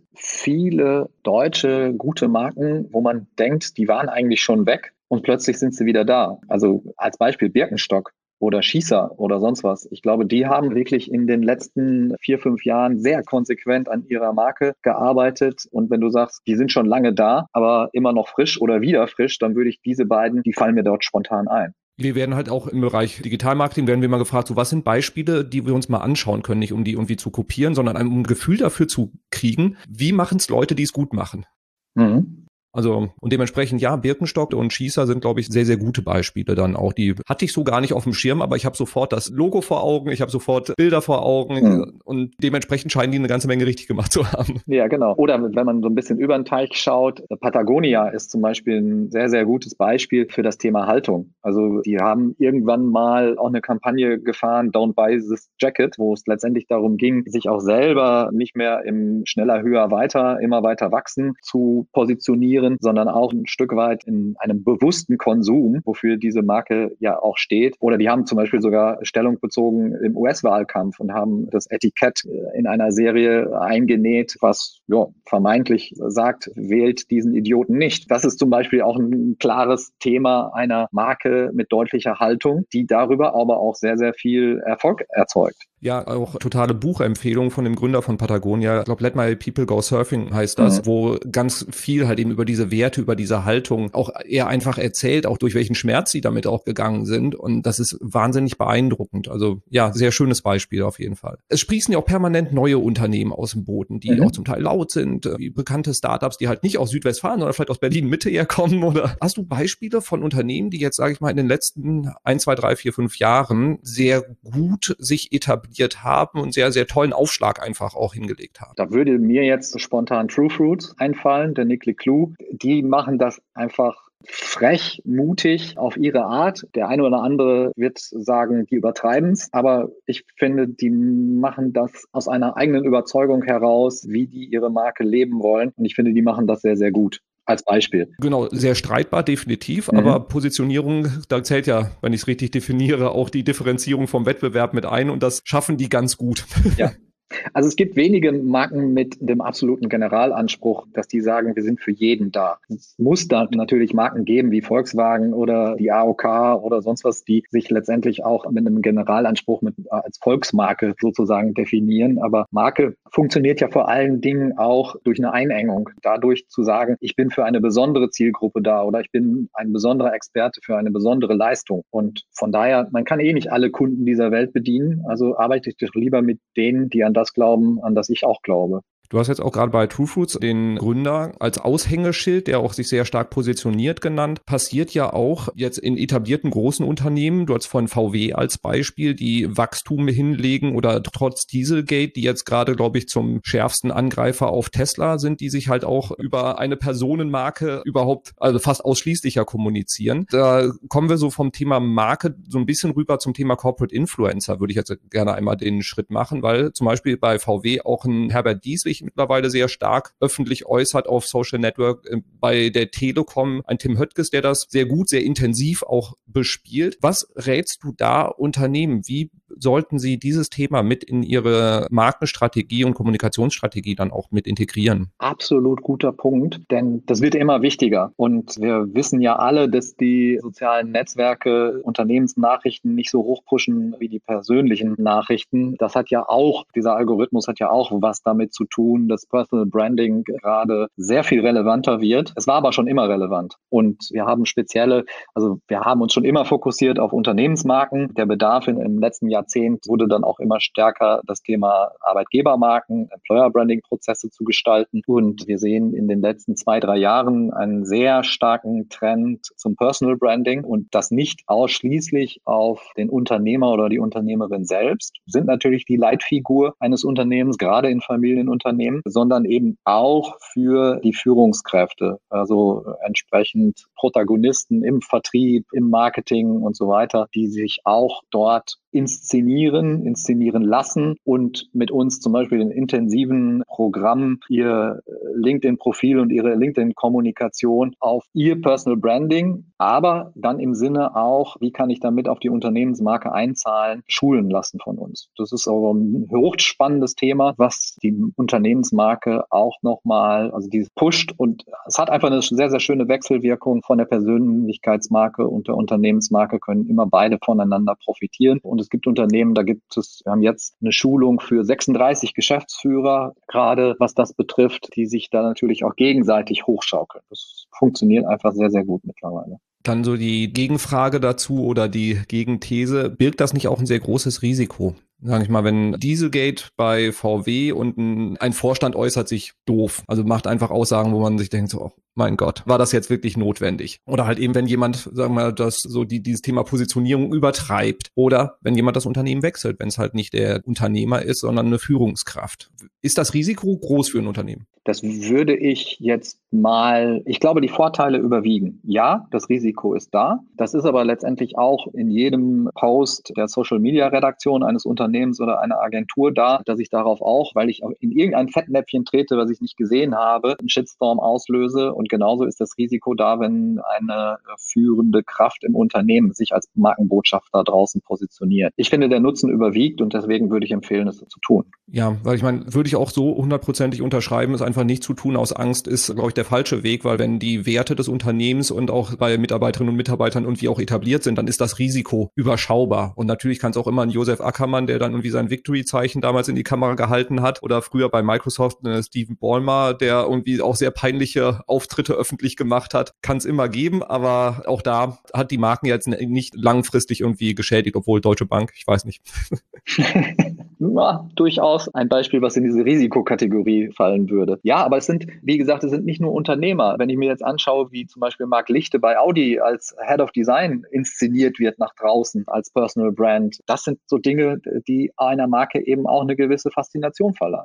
viele deutsche gute Marken, wo man denkt, die waren eigentlich schon weg und plötzlich sind sie wieder da. Also als Beispiel Birkenstock oder Schießer oder sonst was. Ich glaube, die haben wirklich in den letzten vier, fünf Jahren sehr konsequent an ihrer Marke gearbeitet. Und wenn du sagst, die sind schon lange da, aber immer noch frisch oder wieder frisch, dann würde ich diese beiden, die fallen mir dort spontan ein. Wir werden halt auch im Bereich Digitalmarketing, werden wir mal gefragt, so was sind Beispiele, die wir uns mal anschauen können, nicht um die irgendwie zu kopieren, sondern um ein Gefühl dafür zu kriegen, wie machen es Leute, die es gut machen. Mhm. Also und dementsprechend, ja, Birkenstock und Schießer sind, glaube ich, sehr, sehr gute Beispiele dann auch. Die hatte ich so gar nicht auf dem Schirm, aber ich habe sofort das Logo vor Augen, ich habe sofort Bilder vor Augen mhm. und dementsprechend scheinen die eine ganze Menge richtig gemacht zu haben. Ja, genau. Oder wenn man so ein bisschen über den Teich schaut, Patagonia ist zum Beispiel ein sehr, sehr gutes Beispiel für das Thema Haltung. Also die haben irgendwann mal auch eine Kampagne gefahren, Don't Buy This Jacket, wo es letztendlich darum ging, sich auch selber nicht mehr im schneller, höher, weiter, immer weiter wachsen zu positionieren, sondern auch ein Stück weit in einem bewussten Konsum, wofür diese Marke ja auch steht. Oder die haben zum Beispiel sogar Stellung bezogen im U S-Wahlkampf und haben das Etikett in einer Serie eingenäht, was ja, vermeintlich sagt, wählt diesen Idioten nicht. Das ist zum Beispiel auch ein klares Thema einer Marke mit deutlicher Haltung, die darüber aber auch sehr, sehr viel Erfolg erzeugt. Ja, auch totale Buchempfehlung von dem Gründer von Patagonia. Ich glaube, Let My People Go Surfing heißt das, mhm. wo ganz viel halt eben über diese Werte, über diese Haltung auch eher einfach erzählt, auch durch welchen Schmerz sie damit auch gegangen sind. Und das ist wahnsinnig beeindruckend. Also ja, sehr schönes Beispiel auf jeden Fall. Es sprießen ja auch permanent neue Unternehmen aus dem Boden, die mhm. auch zum Teil laut sind, wie bekannte Startups, die halt nicht aus Südwestfalen, sondern vielleicht aus Berlin-Mitte herkommen. Oder hast du Beispiele von Unternehmen, die jetzt, sage ich mal, in den letzten ein, zwei, drei, vier, fünf Jahren sehr gut sich etablieren haben und sehr, sehr tollen Aufschlag einfach auch hingelegt haben? Da würde mir jetzt spontan True Fruits einfallen, der Nick LeClue. Die machen das einfach frech, mutig auf ihre Art. Der eine oder andere wird sagen, die übertreiben es, aber ich finde, die machen das aus einer eigenen Überzeugung heraus, wie die ihre Marke leben wollen. Und ich finde, die machen das sehr, sehr gut. Als Beispiel. Genau, sehr streitbar, definitiv, Mhm. aber Positionierung, da zählt ja, wenn ich es richtig definiere, auch die Differenzierung vom Wettbewerb mit ein und das schaffen die ganz gut. Ja. Also es gibt wenige Marken mit dem absoluten Generalanspruch, dass die sagen, wir sind für jeden da. Es muss da natürlich Marken geben wie Volkswagen oder die A O K oder sonst was, die sich letztendlich auch mit einem Generalanspruch mit, als Volksmarke sozusagen definieren. Aber Marke funktioniert ja vor allen Dingen auch durch eine Einengung. Dadurch zu sagen, ich bin für eine besondere Zielgruppe da oder ich bin ein besonderer Experte für eine besondere Leistung. Und von daher, man kann eh nicht alle Kunden dieser Welt bedienen. Also arbeite ich doch lieber mit denen, die an das glauben, an das ich auch glaube. Du hast jetzt auch gerade bei True Foods den Gründer als Aushängeschild, der auch sich sehr stark positioniert, genannt. Passiert ja auch jetzt in etablierten großen Unternehmen, du hast von V W als Beispiel, die Wachstum hinlegen oder trotz Dieselgate, die jetzt gerade, glaube ich, zum schärfsten Angreifer auf Tesla sind, die sich halt auch über eine Personenmarke überhaupt, also fast ausschließlicher kommunizieren. Da kommen wir so vom Thema Marke so ein bisschen rüber zum Thema Corporate Influencer, würde ich jetzt gerne einmal den Schritt machen, weil zum Beispiel bei V W auch ein Herbert Dies sich mittlerweile sehr stark öffentlich äußert auf Social Network. Bei der Telekom ein Tim Höttges, der das sehr gut, sehr intensiv auch bespielt. Was rätst du da Unternehmen? Wie sollten sie dieses Thema mit in ihre Markenstrategie und Kommunikationsstrategie dann auch mit integrieren? Absolut guter Punkt, denn das wird immer wichtiger. Und wir wissen ja alle, dass die sozialen Netzwerke Unternehmensnachrichten nicht so hoch pushen wie die persönlichen Nachrichten. Das hat ja auch, dieser Algorithmus hat ja auch was damit zu tun, dass Personal Branding gerade sehr viel relevanter wird. Es war aber schon immer relevant. Und wir haben spezielle, also wir haben uns schon immer fokussiert auf Unternehmensmarken. Der Bedarf in, im letzten Jahrzehnt wurde dann auch immer stärker, das Thema Arbeitgebermarken, Employer Branding Prozesse zu gestalten. Und wir sehen in den letzten zwei, drei Jahren einen sehr starken Trend zum Personal Branding und das nicht ausschließlich auf den Unternehmer oder die Unternehmerin selbst, sind natürlich die Leitfigur eines Unternehmens, gerade in Familienunternehmen, sondern eben auch für die Führungskräfte, also entsprechend Protagonisten im Vertrieb, im Marketing und so weiter, die sich auch dort inszenieren, inszenieren lassen und mit uns zum Beispiel in intensiven Programmen ihr LinkedIn-Profil und ihre LinkedIn-Kommunikation auf ihr Personal Branding, aber dann im Sinne auch, wie kann ich damit auf die Unternehmensmarke einzahlen, schulen lassen von uns. Das ist aber ein hochspannendes Thema, was die Unternehmensmarke auch nochmal, also dieses pusht und es hat einfach eine sehr, sehr schöne Wechselwirkung von der Persönlichkeitsmarke und der Unternehmensmarke, können immer beide voneinander profitieren. Und es gibt Unternehmen, da gibt es, wir haben jetzt eine Schulung für sechsunddreißig Geschäftsführer, gerade was das betrifft, die sich da natürlich auch gegenseitig hochschaukeln. Das funktioniert einfach sehr, sehr gut mittlerweile. Dann so die Gegenfrage dazu oder die Gegenthese, birgt das nicht auch ein sehr großes Risiko? Sag ich mal, wenn Dieselgate bei V W und ein, ein Vorstand äußert sich doof, also macht einfach Aussagen, wo man sich denkt, so, oh mein Gott, war das jetzt wirklich notwendig? Oder halt eben, wenn jemand, sagen wir mal, das so die, dieses Thema Positionierung übertreibt oder wenn jemand das Unternehmen wechselt, wenn es halt nicht der Unternehmer ist, sondern eine Führungskraft. Ist das Risiko groß für ein Unternehmen? Das würde ich jetzt mal, ich glaube, die Vorteile überwiegen. Ja, das Risiko ist da. Das ist aber letztendlich auch in jedem Post der Social-Media-Redaktion eines Unternehmens oder einer Agentur da, dass ich darauf auch, weil ich in irgendein Fettnäpfchen trete, was ich nicht gesehen habe, einen Shitstorm auslöse. Und genauso ist das Risiko da, wenn eine führende Kraft im Unternehmen sich als Markenbotschafter draußen positioniert. Ich finde, der Nutzen überwiegt und deswegen würde ich empfehlen, es zu tun. Ja, weil ich meine, würde ich auch so hundertprozentig unterschreiben, es einfach nicht zu tun aus Angst ist, glaube ich, der falsche Weg, weil wenn die Werte des Unternehmens und auch bei Mitarbeiterinnen und Mitarbeitern irgendwie auch etabliert sind, dann ist das Risiko überschaubar. Und natürlich kann es auch immer ein Josef Ackermann, der dann irgendwie sein Victory-Zeichen damals in die Kamera gehalten hat, oder früher bei Microsoft äh, Stephen Ballmer, der irgendwie auch sehr peinliche Auftritte öffentlich gemacht hat, kann es immer geben, aber auch da hat die Marken jetzt nicht langfristig irgendwie geschädigt, obwohl Deutsche Bank, ich weiß nicht. Ja, durchaus ein Beispiel, was in diese Risikokategorie fallen würde. Ja, aber es sind, wie gesagt, es sind nicht nur Unternehmer. Wenn ich mir jetzt anschaue, wie zum Beispiel Marc Lichte bei Audi als Head of Design inszeniert wird nach draußen als Personal Brand, das sind so Dinge, die einer Marke eben auch eine gewisse Faszination verleihen.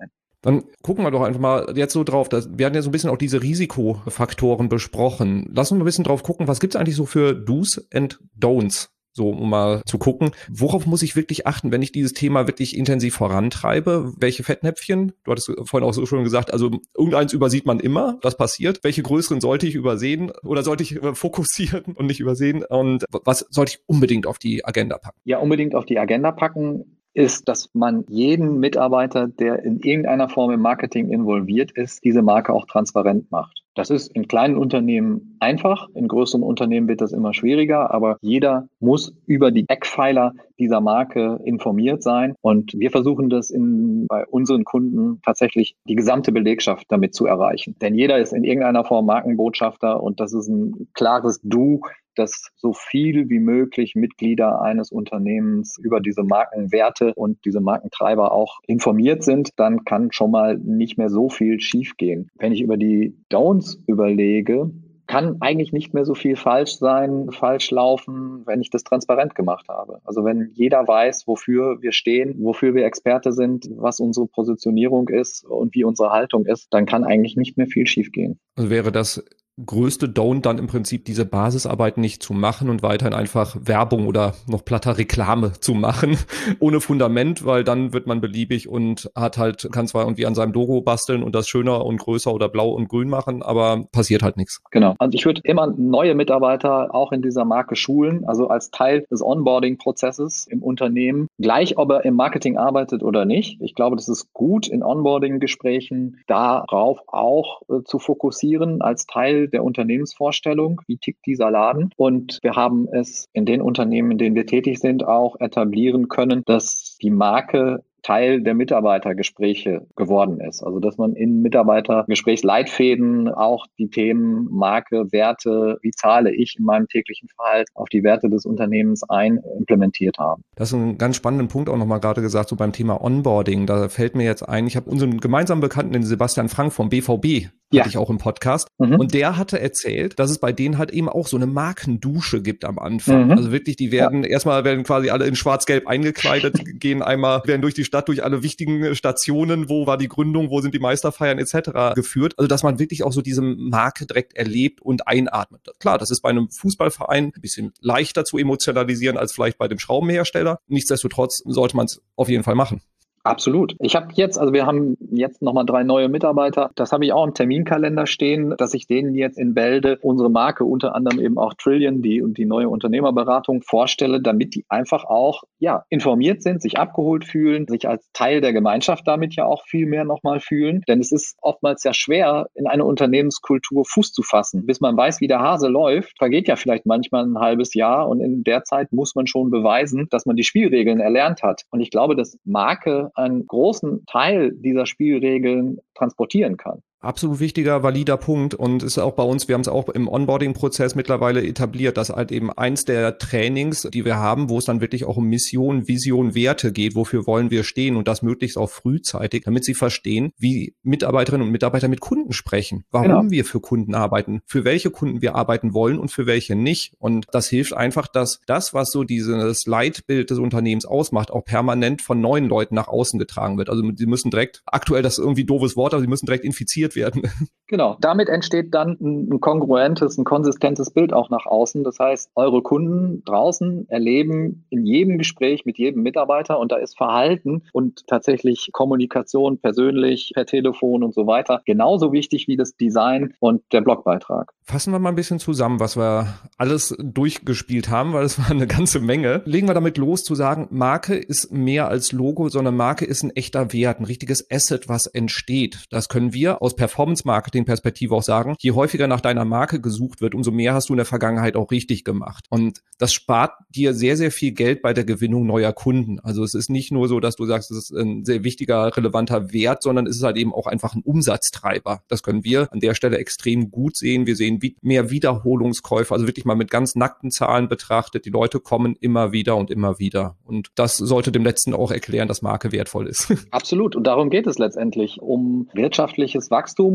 Dann gucken wir doch einfach mal jetzt so drauf, dass, wir hatten ja so ein bisschen auch diese Risikofaktoren besprochen. Lass uns mal ein bisschen drauf gucken, was gibt es eigentlich so für Do's and Don'ts? So, um mal zu gucken, worauf muss ich wirklich achten, wenn ich dieses Thema wirklich intensiv vorantreibe? Welche Fettnäpfchen? Du hattest vorhin auch so schon gesagt, also irgendeins übersieht man immer, das passiert. Welche größeren sollte ich übersehen oder sollte ich äh, fokussieren und nicht übersehen? Und was sollte ich unbedingt auf die Agenda packen? Ja, unbedingt auf die Agenda packen ist, dass man jeden Mitarbeiter, der in irgendeiner Form im Marketing involviert ist, diese Marke auch transparent macht. Das ist in kleinen Unternehmen einfach, in größeren Unternehmen wird das immer schwieriger, aber jeder muss über die Eckpfeiler dieser Marke informiert sein. Und wir versuchen das in, bei unseren Kunden tatsächlich die gesamte Belegschaft damit zu erreichen. Denn jeder ist in irgendeiner Form Markenbotschafter und das ist ein klares Du, dass so viel wie möglich Mitglieder eines Unternehmens über diese Markenwerte und diese Markentreiber auch informiert sind, dann kann schon mal nicht mehr so viel schiefgehen. Wenn ich über die Don'ts überlege, kann eigentlich nicht mehr so viel falsch sein, falsch laufen, wenn ich das transparent gemacht habe. Also wenn jeder weiß, wofür wir stehen, wofür wir Experte sind, was unsere Positionierung ist und wie unsere Haltung ist, dann kann eigentlich nicht mehr viel schiefgehen. Also wäre das größte Don't dann im Prinzip diese Basisarbeit nicht zu machen und weiterhin einfach Werbung oder noch platter Reklame zu machen, ohne Fundament, weil dann wird man beliebig und hat halt, kann zwar irgendwie an seinem Logo basteln und das schöner und größer oder blau und grün machen, aber passiert halt nichts. Genau. Also ich würde immer neue Mitarbeiter auch in dieser Marke schulen, also als Teil des Onboarding-Prozesses im Unternehmen, gleich ob er im Marketing arbeitet oder nicht. Ich glaube, das ist gut, in Onboarding-Gesprächen darauf auch äh, zu fokussieren als Teil der Unternehmensvorstellung, wie tickt dieser Laden. Und wir haben es in den Unternehmen, in denen wir tätig sind, auch etablieren können, dass die Marke Teil der Mitarbeitergespräche geworden ist. Also dass man in Mitarbeitergesprächsleitfäden auch die Themen Marke, Werte, wie zahle ich in meinem täglichen Verhalten auf die Werte des Unternehmens ein, implementiert haben. Das ist ein ganz spannender Punkt auch nochmal gerade gesagt, so beim Thema Onboarding. Da fällt mir jetzt ein, ich habe unseren gemeinsamen Bekannten, den Sebastian Frank vom B V B, Ja. hatte ich auch im Podcast. Mhm. Und der hatte erzählt, dass es bei denen halt eben auch so eine Markendusche gibt am Anfang. Mhm. Also wirklich, die werden, ja. erstmal werden quasi alle in schwarz-gelb eingekleidet, gehen einmal, werden durch die Stadt, durch alle wichtigen Stationen, wo war die Gründung, wo sind die Meisterfeiern et cetera geführt. Also dass man wirklich auch so diese Marke direkt erlebt und einatmet. Klar, das ist bei einem Fußballverein ein bisschen leichter zu emotionalisieren als vielleicht bei dem Schraubenhersteller. Nichtsdestotrotz sollte man es auf jeden Fall machen. Absolut. Ich habe jetzt, also wir haben jetzt nochmal drei neue Mitarbeiter. Das habe ich auch im Terminkalender stehen, dass ich denen jetzt in Bälde unsere Marke, unter anderem eben auch Trillion, die und die neue Unternehmerberatung vorstelle, damit die einfach auch ja informiert sind, sich abgeholt fühlen, sich als Teil der Gemeinschaft damit ja auch viel mehr nochmal fühlen. Denn es ist oftmals ja schwer, in eine Unternehmenskultur Fuß zu fassen. Bis man weiß, wie der Hase läuft, vergeht ja vielleicht manchmal ein halbes Jahr und in der Zeit muss man schon beweisen, dass man die Spielregeln erlernt hat. Und ich glaube, dass Marke einen großen Teil dieser Spielregeln transportieren kann. Absolut wichtiger, valider Punkt und ist auch bei uns, wir haben es auch im Onboarding-Prozess mittlerweile etabliert, dass halt eben eins der Trainings, die wir haben, wo es dann wirklich auch um Mission, Vision, Werte geht, wofür wollen wir stehen und das möglichst auch frühzeitig, damit sie verstehen, wie Mitarbeiterinnen und Mitarbeiter mit Kunden sprechen, warum genau. wir für Kunden arbeiten, für welche Kunden wir arbeiten wollen und für welche nicht. Und das hilft einfach, dass das, was so dieses Leitbild des Unternehmens ausmacht, auch permanent von neuen Leuten nach außen getragen wird. Also sie müssen direkt, aktuell das ist irgendwie ein doofes Wort, aber sie müssen direkt infiziert werden. Genau. Damit entsteht dann ein kongruentes, ein konsistentes Bild auch nach außen. Das heißt, eure Kunden draußen erleben in jedem Gespräch mit jedem Mitarbeiter und da ist Verhalten und tatsächlich Kommunikation persönlich, per Telefon und so weiter genauso wichtig wie das Design und der Blogbeitrag. Fassen wir mal ein bisschen zusammen, was wir alles durchgespielt haben, weil es war eine ganze Menge. Legen wir damit los zu sagen, Marke ist mehr als Logo, sondern Marke ist ein echter Wert, ein richtiges Asset, was entsteht. Das können wir aus Performance-Marketing-Perspektive auch sagen. Je häufiger nach deiner Marke gesucht wird, umso mehr hast du in der Vergangenheit auch richtig gemacht. Und das spart dir sehr, sehr viel Geld bei der Gewinnung neuer Kunden. Also es ist nicht nur so, dass du sagst, es ist ein sehr wichtiger, relevanter Wert, sondern es ist halt eben auch einfach ein Umsatztreiber. Das können wir an der Stelle extrem gut sehen. Wir sehen mehr Wiederholungskäufe, also wirklich mal mit ganz nackten Zahlen betrachtet. Die Leute kommen immer wieder und immer wieder. Und das sollte dem Letzten auch erklären, dass Marke wertvoll ist. Absolut. Und darum geht es letztendlich, um wirtschaftliches Wachstum oder zumindest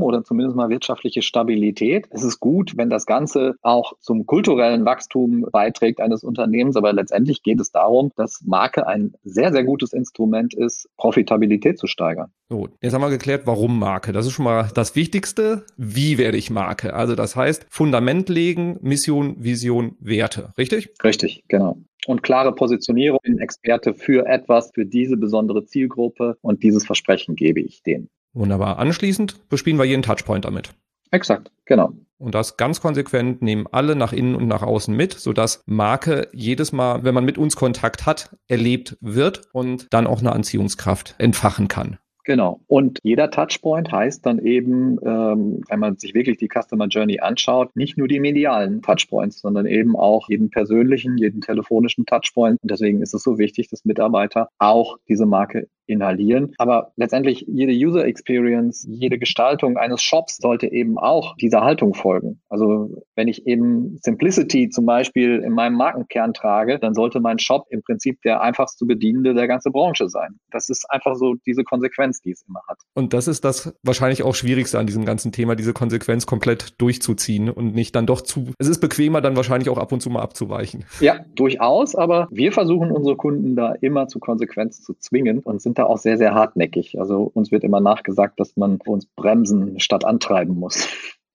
zumindest mal wirtschaftliche Stabilität. Es ist gut, wenn das Ganze auch zum kulturellen Wachstum beiträgt eines Unternehmens, aber letztendlich geht es darum, dass Marke ein sehr, sehr gutes Instrument ist, Profitabilität zu steigern. So, jetzt haben wir geklärt, warum Marke. Das ist schon mal das Wichtigste. Wie werde ich Marke? Also das heißt, Fundament legen, Mission, Vision, Werte. Richtig? Richtig, genau. Und klare Positionierung, bin Experte für etwas, für diese besondere Zielgruppe und dieses Versprechen gebe ich denen. Wunderbar. Anschließend bespielen wir jeden Touchpoint damit. Exakt, genau. Und das ganz konsequent nehmen alle nach innen und nach außen mit, sodass Marke jedes Mal, wenn man mit uns Kontakt hat, erlebt wird und dann auch eine Anziehungskraft entfachen kann. Genau. Und jeder Touchpoint heißt dann eben, ähm, wenn man sich wirklich die Customer Journey anschaut, nicht nur die medialen Touchpoints, sondern eben auch jeden persönlichen, jeden telefonischen Touchpoint. Und deswegen ist es so wichtig, dass Mitarbeiter auch diese Marke inhalieren. Aber letztendlich jede User Experience, jede Gestaltung eines Shops sollte eben auch dieser Haltung folgen. Also wenn ich eben Simplicity zum Beispiel in meinem Markenkern trage, dann sollte mein Shop im Prinzip der einfachst zu bedienende der ganzen Branche sein. Das ist einfach so diese Konsequenz, die es immer hat. Und das ist das wahrscheinlich auch Schwierigste an diesem ganzen Thema, diese Konsequenz komplett durchzuziehen und nicht dann doch zu, es ist bequemer, dann wahrscheinlich auch ab und zu mal abzuweichen. Ja, durchaus, aber wir versuchen unsere Kunden da immer zu Konsequenz zu zwingen und sind da auch sehr, sehr hartnäckig. Also uns wird immer nachgesagt, dass man uns bremsen statt antreiben muss.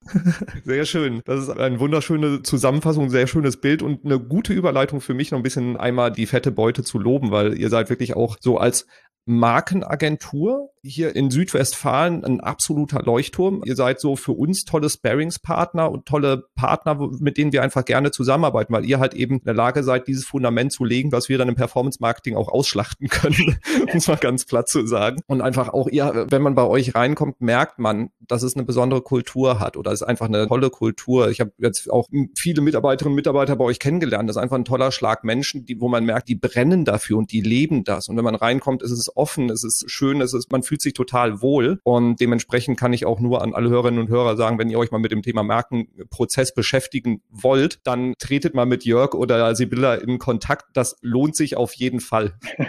Sehr schön. Das ist eine wunderschöne Zusammenfassung, ein sehr schönes Bild und eine gute Überleitung für mich, noch ein bisschen einmal die fette Beute zu loben, weil ihr seid wirklich auch so als Markenagentur hier in Südwestfalen ein absoluter Leuchtturm. Ihr seid so für uns tolle Sparringspartner und tolle Partner, mit denen wir einfach gerne zusammenarbeiten, weil ihr halt eben in der Lage seid, dieses Fundament zu legen, was wir dann im Performance-Marketing auch ausschlachten können, um es mal ganz platt zu sagen. Und einfach auch ihr, wenn man bei euch reinkommt, merkt man, dass es eine besondere Kultur hat oder es ist einfach eine tolle Kultur. Ich habe jetzt auch viele Mitarbeiterinnen und Mitarbeiter bei euch kennengelernt. Das ist einfach ein toller Schlag Menschen, die, wo man merkt, die brennen dafür und die leben das. Und wenn man reinkommt, ist es offen, es ist schön, es ist, man fühlt sich total wohl. Und dementsprechend kann ich auch nur an alle Hörerinnen und Hörer sagen, wenn ihr euch mal mit dem Thema Markenprozess beschäftigen wollt, dann tretet mal mit Jörg oder Sibylla in Kontakt. Das lohnt sich auf jeden Fall.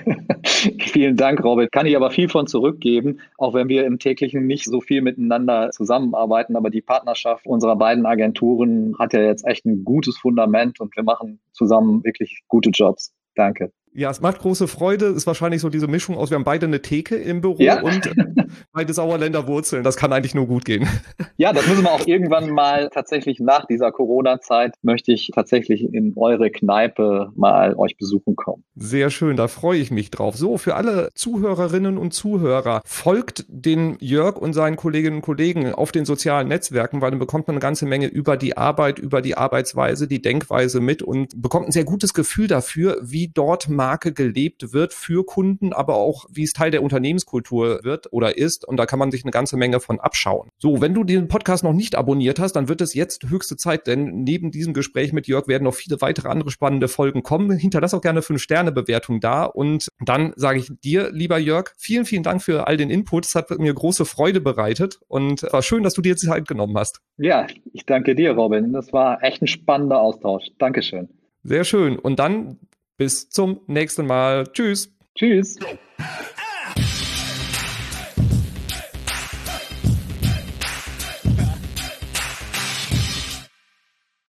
Vielen Dank, Robert. Kann ich aber viel von zurückgeben, auch wenn wir im täglichen nicht so viel miteinander zusammenarbeiten. Aber die Partnerschaft unserer beiden Agenturen hat ja jetzt echt ein gutes Fundament und wir machen zusammen wirklich gute Jobs. Danke. Ja, es macht große Freude. Ist wahrscheinlich so diese Mischung aus, wir haben beide eine Theke im Büro ja. und beide Sauerländer Wurzeln. Das kann eigentlich nur gut gehen. Ja, das müssen wir auch irgendwann mal tatsächlich nach dieser Corona-Zeit, möchte ich tatsächlich in eure Kneipe mal euch besuchen kommen. Sehr schön, da freue ich mich drauf. So, für alle Zuhörerinnen und Zuhörer, folgt den Jörg und seinen Kolleginnen und Kollegen auf den sozialen Netzwerken, weil dann bekommt man eine ganze Menge über die Arbeit, über die Arbeitsweise, die Denkweise mit und bekommt ein sehr gutes Gefühl dafür, wie dort Marke gelebt wird für Kunden, aber auch wie es Teil der Unternehmenskultur wird oder ist. Und da kann man sich eine ganze Menge von abschauen. So, wenn du den Podcast noch nicht abonniert hast, dann wird es jetzt höchste Zeit, denn neben diesem Gespräch mit Jörg werden noch viele weitere andere spannende Folgen kommen. Hinterlass auch gerne fünf Sterne Bewertung da. Und dann sage ich dir, lieber Jörg, vielen, vielen Dank für all den Input. Es hat mir große Freude bereitet und es war schön, dass du dir Zeit genommen hast. Ja, ich danke dir, Robin. Das war echt ein spannender Austausch. Dankeschön. Sehr schön. Und dann bis zum nächsten Mal. Tschüss. Tschüss.